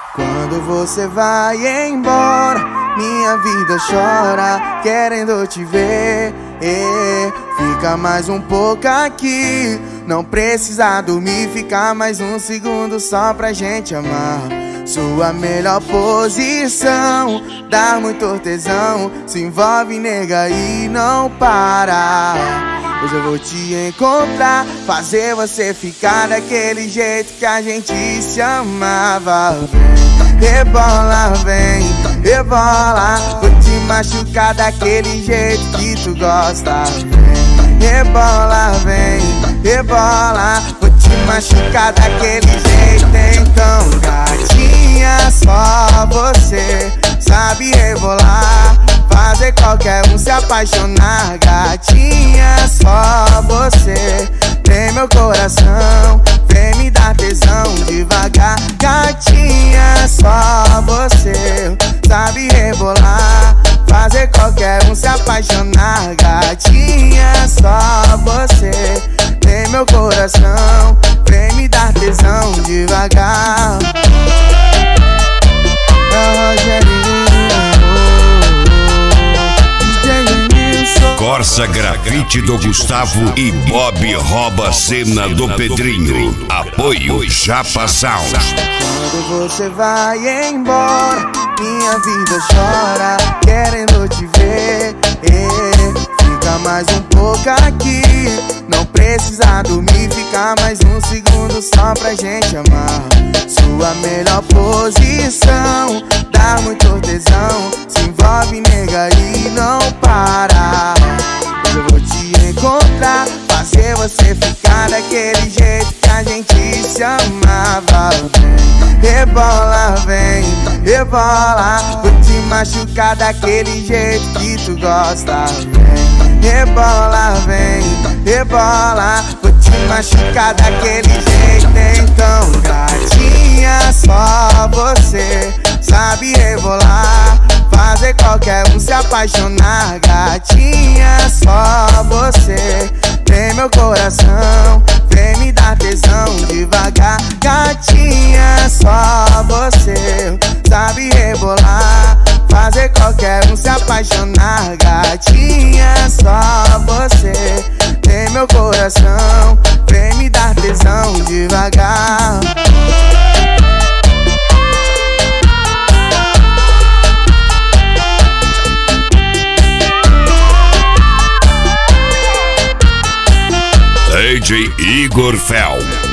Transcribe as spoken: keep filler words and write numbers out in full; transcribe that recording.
Quando você vai embora, minha vida chora, querendo te ver. E fica mais um pouco aqui, não precisa dormir, fica mais um segundo só pra gente amar. Sua melhor posição, dá muito tesão, se envolve, nega, e não para. Hoje eu vou te encontrar, fazer você ficar daquele jeito que a gente se amava. Vem, rebola, vem, rebola, vou te machucar daquele jeito que tu gosta. Vem, rebola, vem, rebola, vou te machucar daquele jeito. Então, gatinha, só você sabe rebolar, fazer qualquer um se apaixonar. Gatinha, só você tem meu coração, vem me dar tesão devagar. Gatinha, só você sabe rebolar, fazer qualquer um se apaixonar. Gatinha, só você tem meu coração, vem me dar tesão devagar. Corsa Grafite do Gustavo e Bob rouba a cena do Pedrinho. Apoio Japa Sound. Quando você vai embora, minha vida chora, querendo te ver. E fica mais um pouco aqui, não precisa dormir, fica mais um segundo só pra gente amar. Sua melhor posição, dá muito tesão, se envolve, nega, e não para. Eu vou te encontrar, fazer você ficar daquele jeito que a gente se amava. Vem, rebola, vem, rebola, vou te machucar daquele jeito que tu gosta. Vem, rebola, vem, rebola, vou te machucar daquele jeito. Então, gatinha, só você sabe rebolar, fazer qualquer um se apaixonar. Gatinha, só você tem meu coração, vem me dar tesão devagar. Gatinha, só você sabe rebolar, fazer qualquer um se apaixonar. Gatinha, só você tem meu coração, vem me dar tesão devagar. D J Igor Fel.